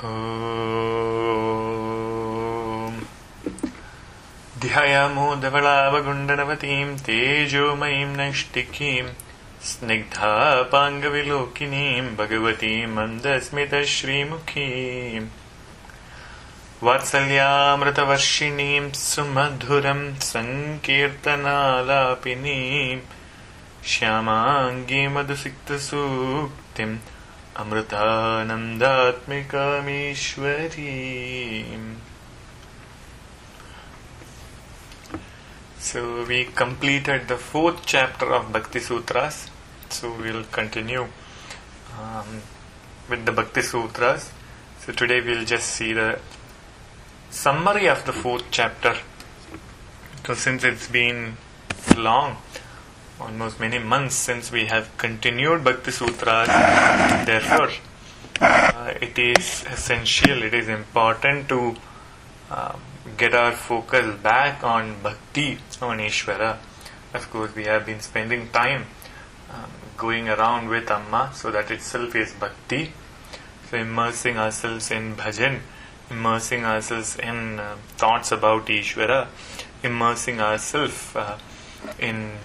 Om Dhyayamo Dhavalavagundanavatim Tejomayim Naishtikim Snigdha Pangavilokinim Bhagavatim Mandasmita Shrimukhim Vatsalyamritavarshinim Sumadhuram Sankirtanalapinim Shyamangi Madhusikta Suktim Amritanandatmikamishwarim. So we completed the 4th chapter of Bhakti Sutras. So we'll continue with the Bhakti Sutras. So today we'll just see the summary of the 4th chapter. So since it's been long, almost many months since we have continued Bhakti Sutras, therefore it is essential, it is important to get our focus back on Bhakti, on Ishvara. Of course, we have been spending time going around with Amma, so that itself is Bhakti. So immersing ourselves in bhajan, immersing ourselves in thoughts about Ishvara, immersing ourselves in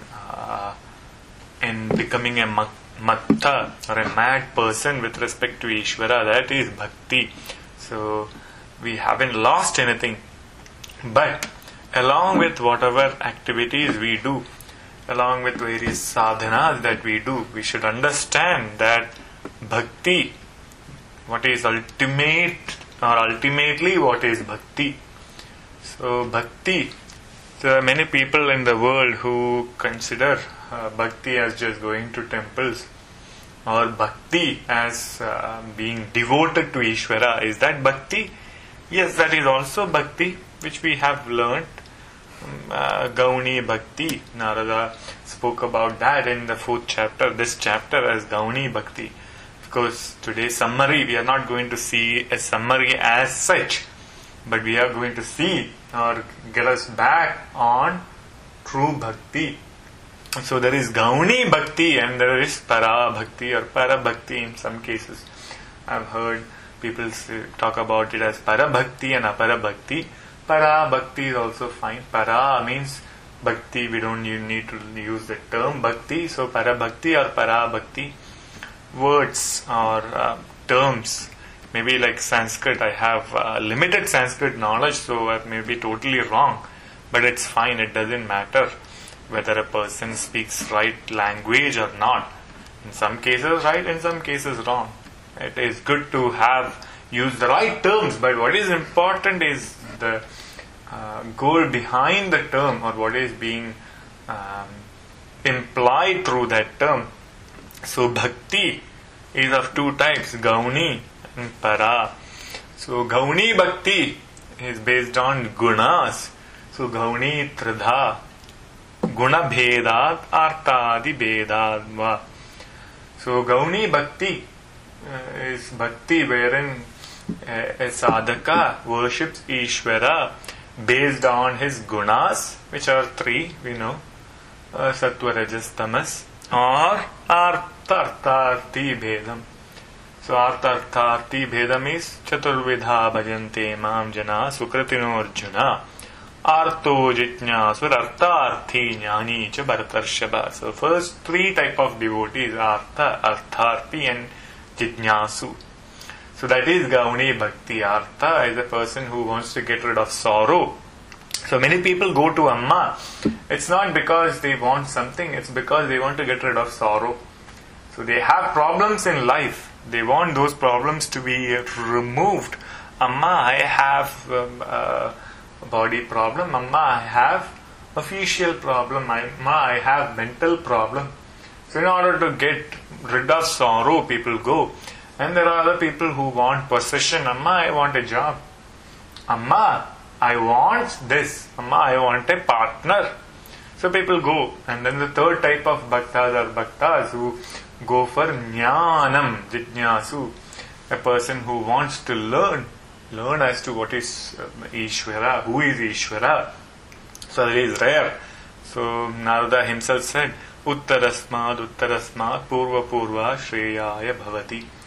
becoming a matta or a mad person with respect to Ishvara, that is Bhakti. So we haven't lost anything. But along with whatever activities we do, along with various sadhanas that we do, we should understand that Bhakti, what is ultimate or ultimately what is Bhakti. So Bhakti, there are many people in the world who consider Bhakti as just going to temples, or Bhakti as being devoted to Ishvara. Is that Bhakti? Yes, that is also Bhakti, which we have learnt. Gauni Bhakti, Narada spoke about that in the 4th chapter, this chapter as Gauni Bhakti. Of course, today's summary, we are not going to see a summary as such, but we are going to see or get us back on true Bhakti. So there is Gauni Bhakti and there is Para Bhakti or Para Bhakti in some cases. I've heard people talk about it as Para Bhakti and Apara Bhakti. Para Bhakti is also fine. Para means Bhakti, we don't need to use the term Bhakti. So Para Bhakti or Para Bhakti, words or terms. Maybe like Sanskrit, I have limited Sanskrit knowledge, so I may be totally wrong. But it's fine, it doesn't matter whether a person speaks right language or not. In some cases right, in some cases wrong. It is good to have used the right terms, but what is important is the goal behind the term, or what is being implied through that term. So Bhakti is of 2 types, Gauni and Para. So Gauni Bhakti is based on gunas. So Gauni Tridha, Guna Bhedat Artadi Bhedat Va. So Gauni Bhakti is Bhakti wherein a sadhaka worships Ishvara based on his gunas, which are 3, we know, Sattva, Rajas, Tamas, or Arthartharti Bhedam. So Arthartharti Bhedam is Chaturvidha Bhajante Mam Jana Sukratino Arjuna Arto Jitnyasur Artharthi Jnani Cha Bharatarshaba. So first 3 type of devotees, Artha, Artharthi and Jitnyasu. So that is Gauni Bhakti. Artha is a person who wants to get rid of sorrow. So many people go to Amma. It's not because they want something, it's because they want to get rid of sorrow. So they have problems in life. They want those problems to be removed. Amma, I have a body problem. Amma, I have a physical problem. Amma, I have mental problem. So in order to get rid of sorrow, people go. And there are other people who want possession. Amma, I want a job. Amma, I want this. Amma, I want a partner. So people go. And then the 3rd type of bhaktas are bhaktas who go for jnanam, jitnyasu. A person who wants to learn as to what is Ishvara, who is Ishvara. So it is rare. So Narada himself said, Uttarasmad purva purva shreyaya bhavati.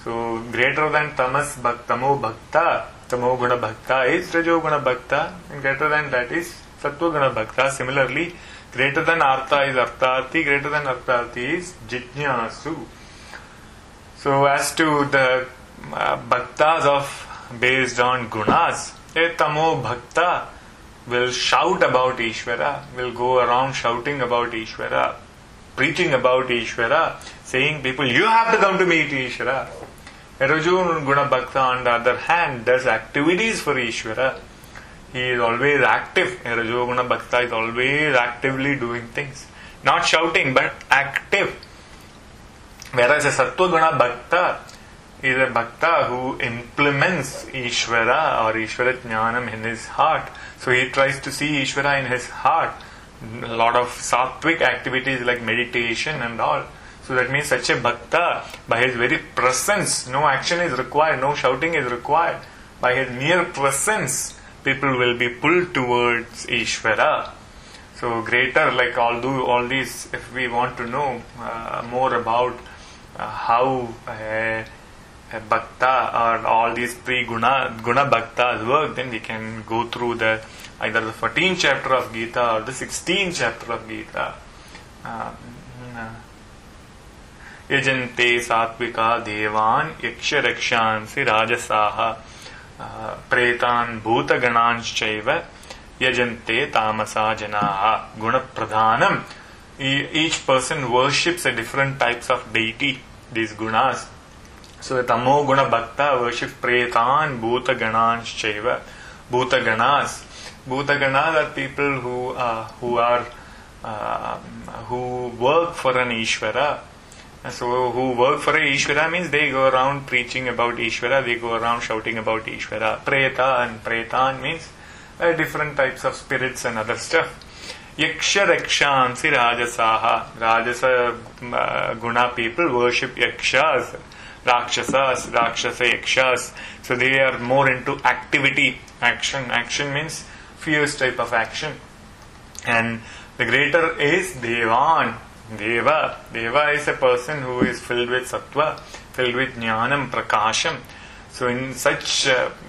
So greater than tamas tamo bhakta, tamo guna bhakta is rajo guna bhakta, and greater than that is sattva guna bhakta. Similarly, greater than artha is artharthi, greater than artharthi is jijnasu. So as to the bhaktas of based on gunas, a tamo bhakta will shout about Ishvara, will go around shouting about Ishvara, preaching about Ishvara, saying people, you have to come to meet Ishvara. A Raju Guna Bhakta on the other hand does activities for Ishvara. He is always active. A Raju Guna Bhakta is always actively doing things. Not shouting but active. Whereas a Sattva Guna Bhakta is a Bhakta who implements Ishvara or Ishvara Jnanam in his heart. So he tries to see Ishvara in his heart. A lot of sattvic activities like meditation and all. So that means such a Bhakta, by his very presence, no action is required, no shouting is required. By his mere presence, people will be pulled towards Ishvara. So greater, like all these, if we want to know more about how a Bhakta or all these three guna Bhaktas work, then we can go through either the 14th chapter of Gita or the 16th chapter of Gita. Yajante satvika devan yaksha rakshansi rajasaha pretan bhuta gananschaiva yajante tamasa janaha guna pradhanam. Each person worships a different types of deity, these gunas. So the tamo guna bhakta worships pretan bhuta gananschaiva. Bhuta ganas are people who work for an Ishvara. So who work for a Ishvara means they go around preaching about Ishvara, they go around shouting about Ishvara. Pretan means different types of spirits and other stuff. Yaksha rakshansi rajasaha. Rajasa guna people worship yakshas, rakshasa yakshas. So they are more into activity, action. Action means fierce type of action. And the greater is Devan. Deva is a person who is filled with sattva, filled with jnanam, prakasham. So in such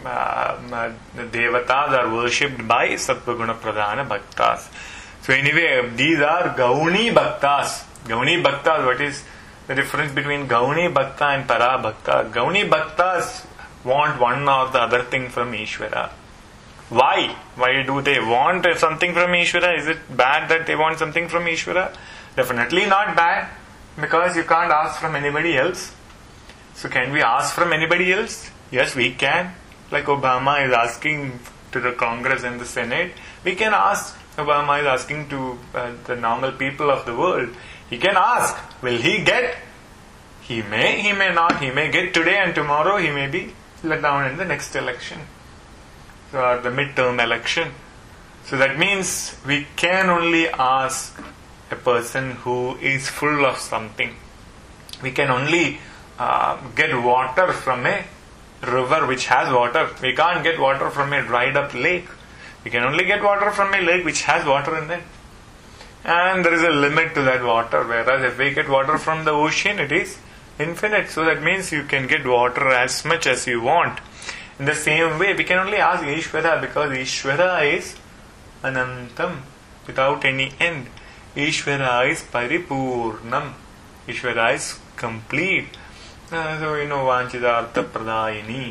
devatas are worshipped by sattva guna pradhana bhaktas. So anyway, these are gauni bhaktas. Gauni bhaktas, what is the difference between gauni bhakta and para bhakta? Gauni bhaktas want one or the other thing from Ishvara. Why? Why do they want something from Ishvara? Is it bad that they want something from Ishvara? Definitely not bad, because you can't ask from anybody else. So can we ask from anybody else? Yes, we can. Like Obama is asking to the Congress and the Senate, we can ask. Obama is asking to the normal people of the world. He can ask. Will he get? He may not. He may get today and tomorrow he may be let down in the next election. So or the midterm election. So that means we can only ask a person who is full of something. We can only get water from a river which has water. We can't get water from a dried up lake. We can only get water from a lake which has water in it. And there is a limit to that water. Whereas if we get water from the ocean, it is infinite. So that means you can get water as much as you want. In the same way, we can only ask Ishvara, because Ishvara is anantam, without any end. Ishvara is paripurnam. Ishvara is complete. So vanchidartha pradayini.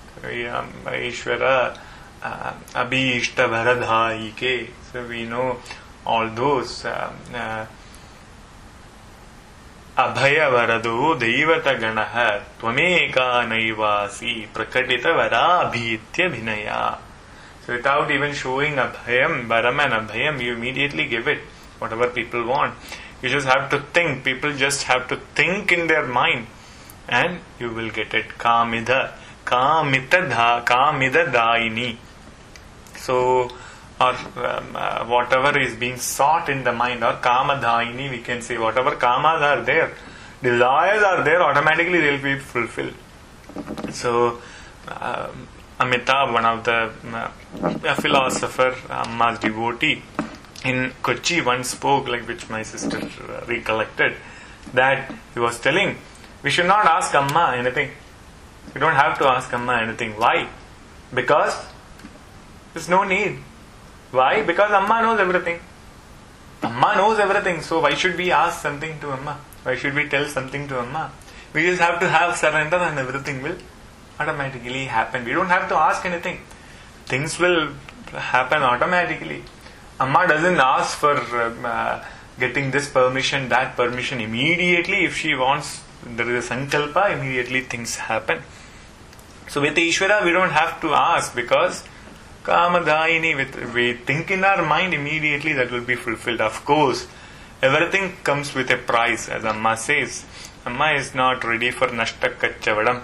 Ishvara abhishta varadhaike. So we know all those. Abhaya varado devata ganaha tvameka naivasi prakatita varabhitya bhinaya. So without even showing abhayam, varam and abhayam, you immediately give it. Whatever people want. You just have to think. People just have to think in their mind. And you will get it. Kamida daini. So, or whatever is being sought in the mind, or kama daini, we can say whatever kamas are there, desires are there, automatically they will be fulfilled. So, Amitabh, one of the philosopher, Amma's devotee, in Kochi once spoke, like which my sister recollected, that he was telling, we should not ask Amma anything. You don't have to ask Amma anything. Why? Because there's no need. Why? Because Amma knows everything. Amma knows everything, so why should we ask something to Amma? Why should we tell something to Amma? We just have to have surrender and everything will automatically happen. We don't have to ask anything. Things will happen automatically. Amma doesn't ask for getting this permission, that permission immediately. If she wants, there is a sankalpa, immediately things happen. So with Ishvara, we don't have to ask because Kamadayini, we think in our mind immediately that will be fulfilled. Of course, everything comes with a price, as Amma says. Amma is not ready for Nashtakachavadam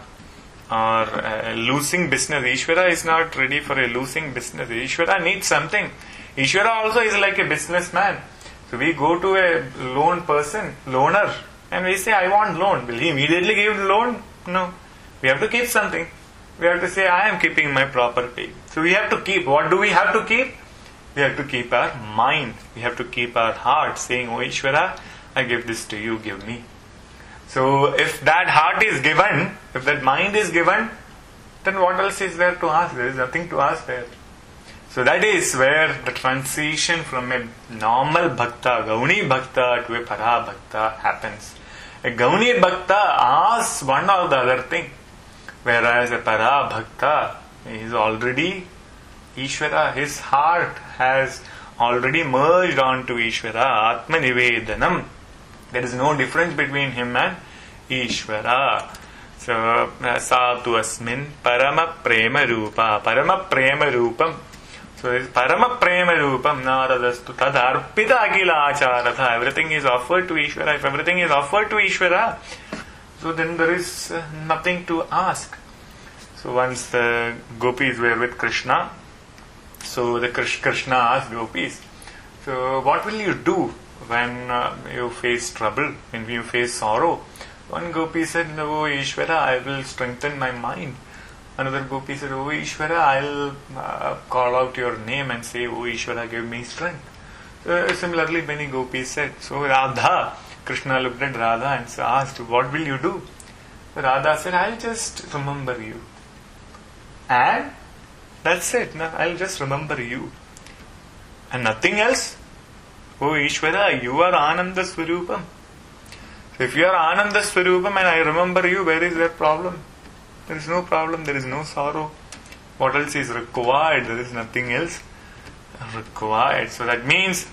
or losing business. Ishvara is not ready for a losing business. Ishvara needs something. Ishvara also is like a businessman. So we go to a loaner, and we say, I want loan. Will he immediately give the loan? No. We have to keep something. We have to say, I am keeping my property. So we have to keep. What do we have to keep? We have to keep our mind. We have to keep our heart, saying, Oh Ishvara, I give this to you, give me. So if that heart is given, if that mind is given, then what else is there to ask? There is nothing to ask there. So that is where the transition from a normal bhakta, Gauni bhakta, to a para bhakta happens. A Gauni bhakta asks one or the other thing, whereas a para bhakta is already Ishvara. His heart has already merged onto Ishvara, Atma Nivedanam. There is no difference between him and Ishvara. So, Satu Asmin Parama Prema Rupa. Parama Prema Rupam. So, it's Parama Prema Rupam Naradastu Tad Arpita Akila Acharatha. Everything is offered to Ishvara. If everything is offered to Ishvara, so then there is nothing to ask. So, once the gopis were with Krishna, so the Krishna asked gopis, so what will you do when you face trouble, when you face sorrow? One gopi said, Oh Ishvara, I will strengthen my mind. Another gopi said, Oh Ishvara, I'll call out your name and say, Oh Ishvara, give me strength. Similarly, many gopis said. So Radha, Krishna looked at Radha and asked, What will you do? Radha said, I'll just remember you. And that's it. No, I'll just remember you. And nothing else. Oh Ishvara, you are Ananda Swarupam. So if you are Ananda Swarupam and I remember you, where is that problem? There is no problem, there is no sorrow. What else is required? There is nothing else required. So that means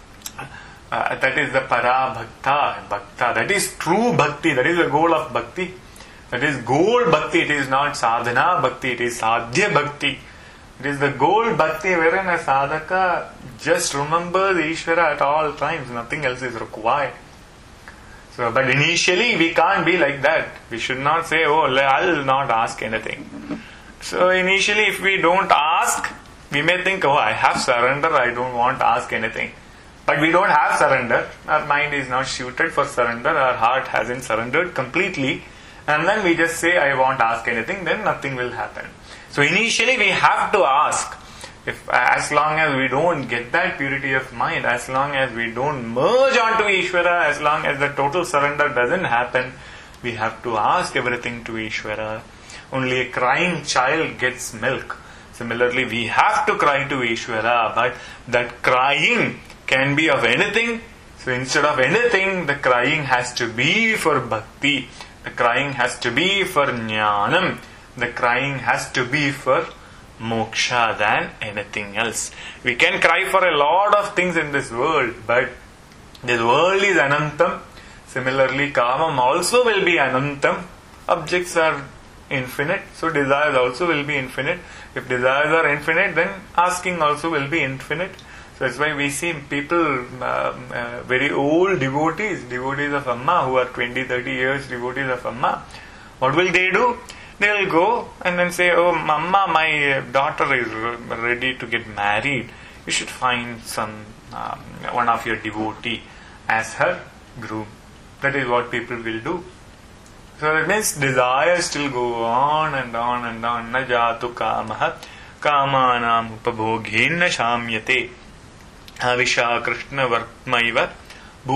that is the para bhakta. That is true bhakti. That is the goal of bhakti. That is goal bhakti. It is not sadhana bhakti. It is sadhya bhakti. It is the goal bhakti wherein a sadhaka just remembers Ishvara at all times. Nothing else is required. So, but initially we can't be like that. We should not say, oh, I'll not ask anything. So initially if we don't ask, we may think, oh, I have surrender, I don't want to ask anything. But we don't have surrender. Our mind is not suited for surrender. Our heart hasn't surrendered completely. And then we just say, I won't ask anything, then nothing will happen. So initially we have to ask. As long as we don't get that purity of mind, as long as we don't merge onto Ishvara, as long as the total surrender doesn't happen, we have to ask everything to Ishvara. Only a crying child gets milk. Similarly, we have to cry to Ishvara, but that crying can be of anything. So instead of anything, the crying has to be for bhakti. The crying has to be for jnanam. The crying has to be for moksha than anything else. We can cry for a lot of things in this world, but this world is anantam. Similarly, kamam also will be anantam. Objects are infinite, so desires also will be infinite. If desires are infinite, then asking also will be infinite. So that's why we see people, very old devotees of Amma, who are 20-30 years devotees of Amma. What will they do? They will go and then say, oh Amma, my daughter is ready to get married. You should find one of your devotee as her groom. That is what people will do. So that means desires still go on and on and on. Na jatu kamaha kamanam upabhoghen na shamyate avisha krishna vartmaiva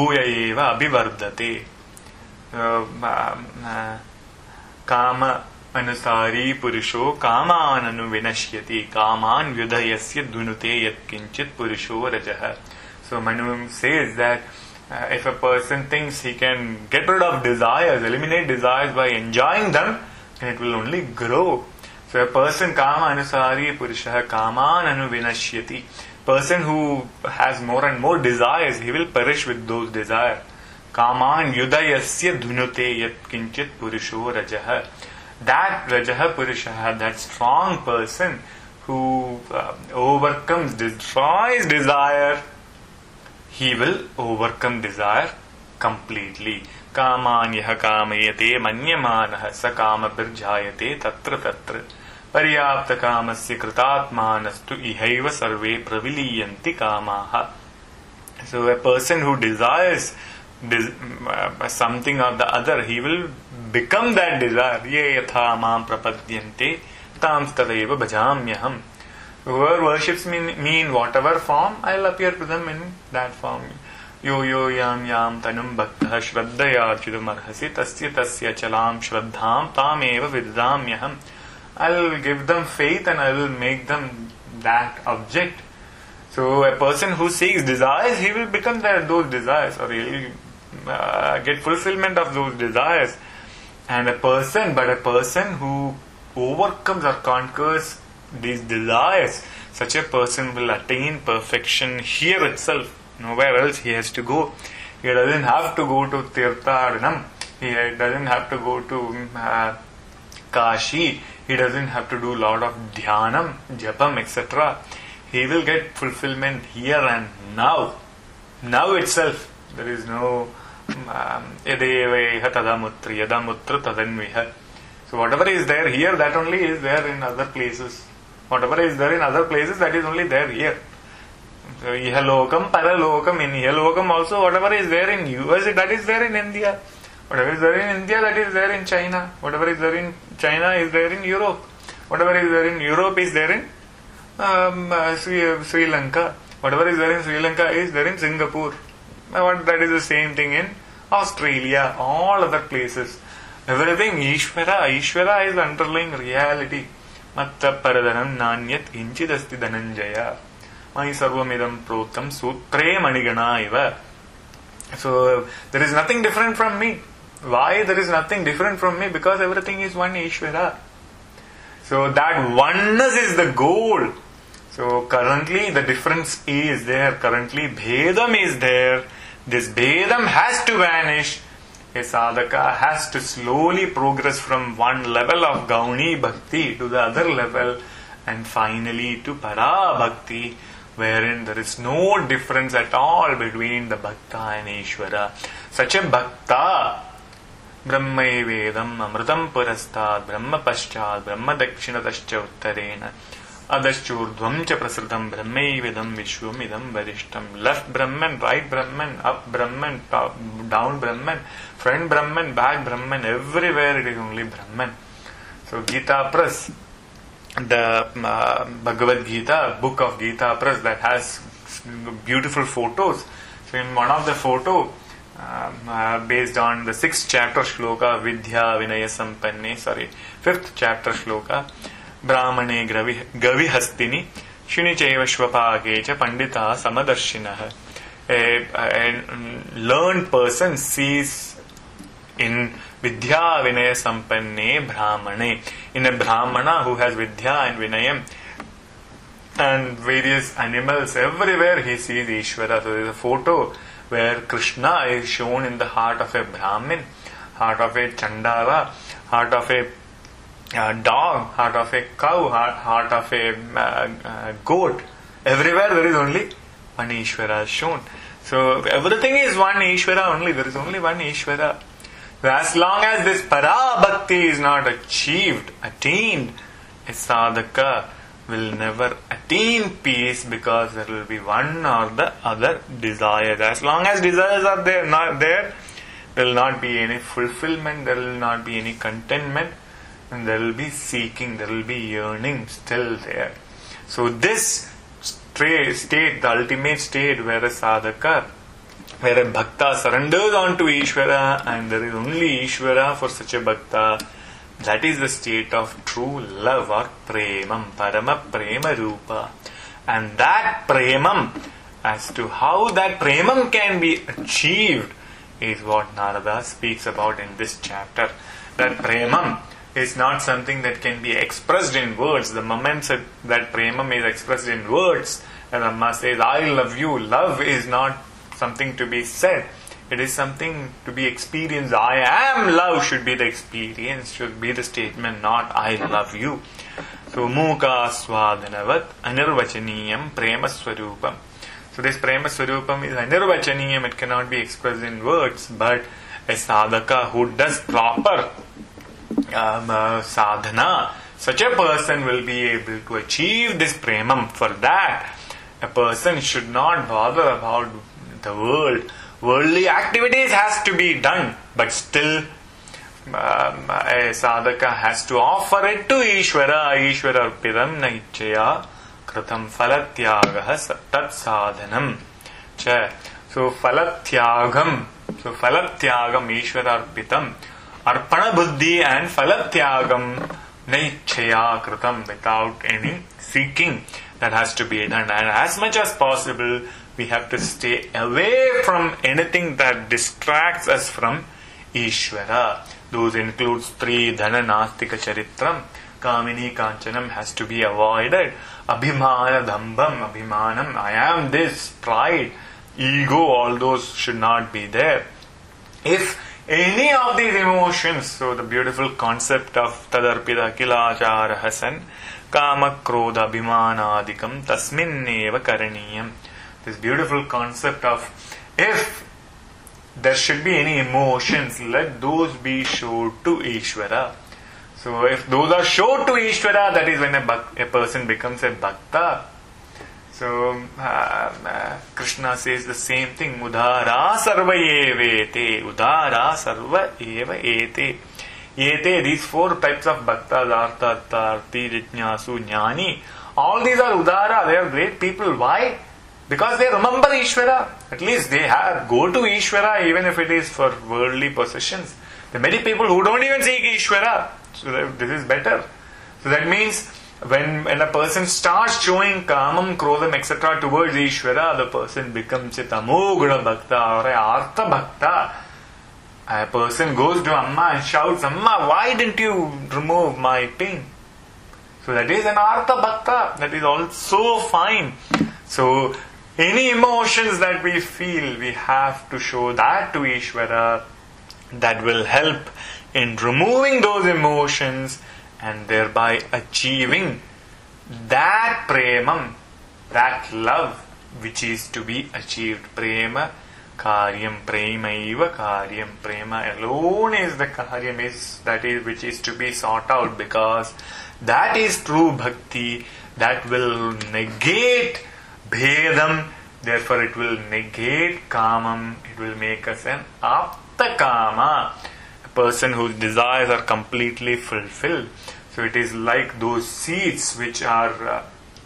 bhuya eva abhivardate. Kama Anusari Purusho Kaman Anu Vinashyati Kaman Vyudayasya Dunute Yat Kinchit Purusho Rajaha. So Manu says that if a person thinks he can get rid of desires, eliminate desires by enjoying them, then it will only grow. So a person Kama Anusari Purusha Kaman Anu Vinashyati. Person who has more and more desires, he will perish with those desires. Kaman Yudayasya Dunute Yat Kinchit Purusho Rajaha. That Rajaha Purusha, that strong person who overcomes, destroys desire, he will overcome desire completely. Kaman yaha kamayate manyamanaha sa kama birjayate tatra tatra paryapta kamasya kritatmanastu ihaiva sarve praviliyanti kamaha. So a person who desires something or the other, he will become that desire. Ye yatha mam prapadyante tam tadaiva bhajamyaham. Whoever worships me in whatever form, I will appear to them in that form. Yo yo yam yam tanum bhaktah shraddhaya archidum arhasi tasya tasya chalam shraddham tam eva viddhamyaham. I will give them faith and I will make them that object. So a person who seeks desires, he will become those desires, or he will get fulfillment of those desires. And a person who overcomes or conquers these desires, such a person will attain perfection here itself. Nowhere else he has to go. He doesn't have to go to Tirthadanam. He doesn't have to go to Kashi. He doesn't have to do a lot of dhyanam, japam, etc. He will get fulfillment here and now. Now itself. There is no yadeveha tadamutra, yadamutra tadanviha. So whatever is there here, that only is there in other places. Whatever is there in other places, that is only there here. So ihalokam, paralokam, in ihalokam also, whatever is there in US, that is there in India. Whatever is there in India, that is there in China. Whatever is there in China is there in Europe. Whatever is there in Europe is there in Sri Lanka. Whatever is there in Sri Lanka is there in Singapore. That is the same thing in Australia, all other places. Everything Ishvara. Ishvara is the underlying reality. Matta paradanam nanyat inchidasti dhananjaya. Mai sarvamidam protam sutre manigana iva. So there is nothing different from me. Why there is nothing different from me? Because everything is one Ishvara. So that oneness is the goal. So currently the difference is there. Currently Bhedam is there. This Bhedam has to vanish. A sadhaka has to slowly progress from one level of Gauni Bhakti to the other level and finally to Para Bhakti, wherein there is no difference at all between the Bhakta and Ishvara. Such a Bhakta, Brahma Vedam Amritam Purastad Brahma Paschad Brahma Dakshinadascha Uttarena Adaschurdvam cha prasritam Brahmaivedam Vishwamidam Varishtam. Left Brahman, right Brahman, up Brahman, top, down Brahman, front Brahman, back Brahman, everywhere it is only Brahman. So Gita Press, the Bhagavad Gita, book of Gita Press that has beautiful photos. So in one of the photo, based on the 6th chapter shloka, Vidya Vinaya Sampanne, 5th chapter shloka, Brahmane Gavihastini Shunicheva Shvapagecha Pandita Samadarshinaha. A learned person sees in Vidya Vinaya Sampanne Brahmane, in a Brahmana who has Vidya and Vinayam and various animals, everywhere he sees Ishvara. So there is a photo where Krishna is shown in the heart of a Brahmin, heart of a Chandala, heart of a dog, heart of a cow, heart of a goat. Everywhere there is only one Ishvara shown. So everything is one Ishvara only. There is only one Ishvara. So as long as this Para Bhakti is not attained, a sadhaka will never attain peace, because there will be one or the other desires. As long as desires are there will not be any fulfillment, there will not be any contentment, and there will be seeking, there will be yearning still there. So this state, the ultimate state where a sadhaka, where a bhakta surrenders on to Ishvara, and there is only Ishvara for such a bhakta, That is the state of true love or premam, parama prema rupa. And that premam, as to how that premam can be achieved, is what Narada speaks about in this chapter. That premam is not something that can be expressed in words. The moment that premam is expressed in words, and Amma says, I love you, love is not something to be said. It is something to be experienced. I am love should be the experience, should be the statement, not I love you. So, Mukha Swadhanavat Anirvachaniyam Prema Swarupam. So, this Prema Swarupam is Anirvachaniyam, it cannot be expressed in words, but a sadhaka who does proper sadhana, such a person will be able to achieve this premam. For that, a person should not bother about the world. Worldly activities has to be done, but still a sadhaka has to offer it to Ishvara. Ishvara arpidam na ichchaya kritam phalatyagah tat sadhanam cha. So phalatyagam, Ishvara arpitam, arpana buddhi and phalatyagam na ichchaya kritam, without any seeking, that has to be done. And as much as possible, we have to stay away from anything that distracts us from Ishvara. Those includes three dhana nastika charitram, kamini kanchanam has to be avoided, abhimana dhambam, abhimanam, I am this, pride, ego, all those should not be there. If any of these emotions, so the beautiful concept of tadarpida kilachara hasan, kama krodha abhimanadikam tasminneva karaniyam. This beautiful concept of, if there should be any emotions, let those be showed to Ishvara. So if those are showed to Ishvara, that is when a person becomes a bhakta. So Krishna says the same thing, udhara sarva evete, udhara sarva eva ete. Ete, these four types of bhaktas, artha, arti, jitnyasu, jnani, all these are udhara, they are great people. Why? Because they remember Ishvara. At least they go to Ishvara even if it is for worldly possessions. There are many people who don't even seek Ishvara. So this is better. So that means when a person starts showing kamam, krodham, etc. towards Ishvara, the person becomes a tamoguna bhakta or a artha bhakta. A person goes to Amma and shouts, Amma, why didn't you remove my pain? So that is an artha bhakta. That is also fine. So any emotions that we feel, we have to show that to Ishvara. That will help in removing those emotions and thereby achieving that premam, that love which is to be achieved. Prema karyam, premaiva karyam. Prema alone is the karyam, that is which is to be sought out, because that is true bhakti. That will negate bhedam, therefore it will negate kamam, it will make us an apta kama, a person whose desires are completely fulfilled. So it is like those seeds which have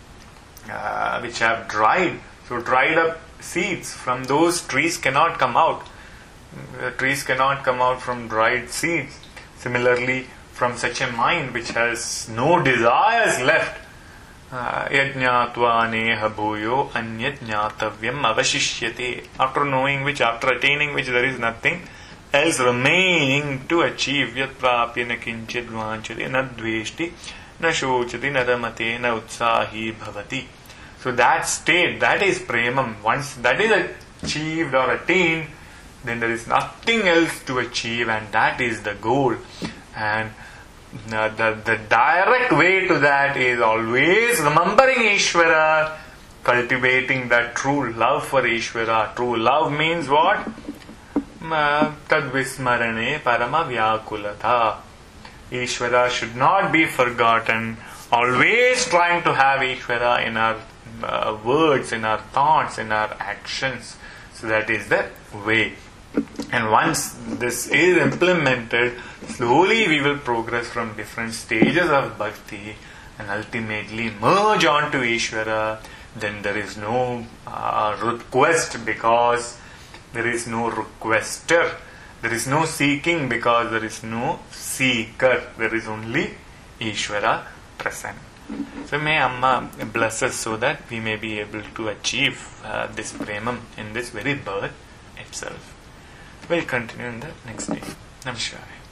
dried. So dried up seeds from those trees cannot come out. The trees cannot come out from dried seeds. Similarly, from such a mind which has no desires left, yajñātva neha bhuyo anyat jñātavyam avashishyate. After knowing which, after attaining which, there is nothing else remaining to achieve. Yat prapya na kinchit vanchati na dveshti na shochati na ramate na utsahi bhavati. So that state, that is premam. Once that is achieved or attained, then there is nothing else to achieve, and that is the goal. And the direct way to that is always remembering Ishvara, cultivating that true love for Ishvara. True love means what? Tad vismarane parama vyakulatha. Ishvara should not be forgotten. Always trying to have Ishvara in our words, in our thoughts, in our actions. So that is the way. And once this is implemented, slowly we will progress from different stages of bhakti and ultimately merge on to Ishvara. Then there is no request, because there is no requester. There is no seeking because there is no seeker. There is only Ishvara present. So may Amma bless us so that we may be able to achieve this Premam in this very birth itself. We'll continue in the next day. Namaskar.